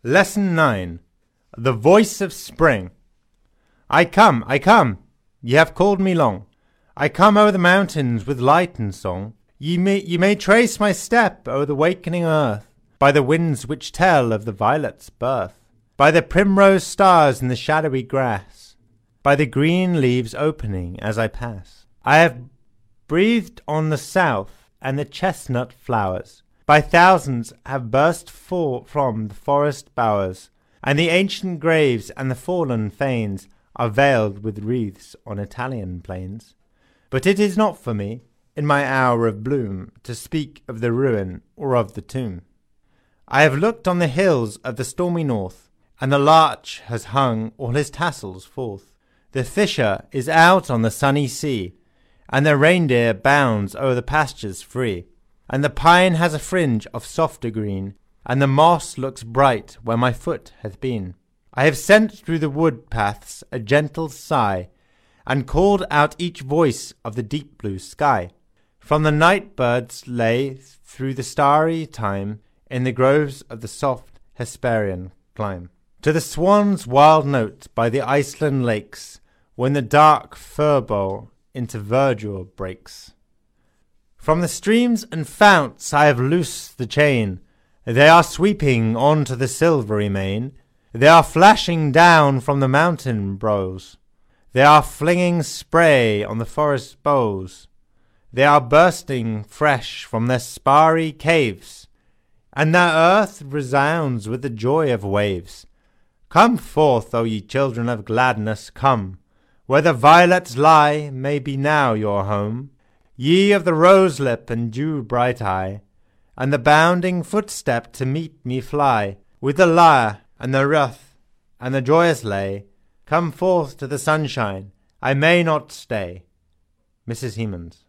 Lesson 9. The Voice of Spring. I come, ye have called me long. I come o'er the mountains with light and song. Ye may trace my step o'er the wakening earth, by the winds which tell of the violet's birth, by the primrose stars in the shadowy grass, by the green leaves opening as I pass. I have breathed on the south and the chestnut flowers, by thousands have burst forth from the forest bowers, and the ancient graves and the fallen fanes are veiled with wreaths on Italian plains. But it is not for me, in my hour of bloom, to speak of the ruin or of the tomb. I have looked on the hills of the stormy north, and the larch has hung all his tassels forth. The fisher is out on the sunny sea, and the reindeer bounds o'er the pastures free. And the pine has a fringe of softer green, and the moss looks bright where my foot hath been. I have sent through the wood paths a gentle sigh, and called out each voice of the deep blue sky. From the night birds lay through the starry time in the groves of the soft Hesperian clime, to the swan's wild note by the Iceland lakes, when the dark furbow into verdure breaks. From the streams and founts I have loosed the chain. They are sweeping on to the silvery main. They are flashing down from the mountain brows. They are flinging spray on the forest boughs. They are bursting fresh from their sparry caves, and their earth resounds with the joy of waves. Come forth, O ye children of gladness, come, where the violets lie may be now your home. Ye of the rose-lip and dew-bright eye, and the bounding footstep to meet me fly, with the lyre and the ruth and the joyous lay, come forth to the sunshine, I may not stay. Mrs. Hemans.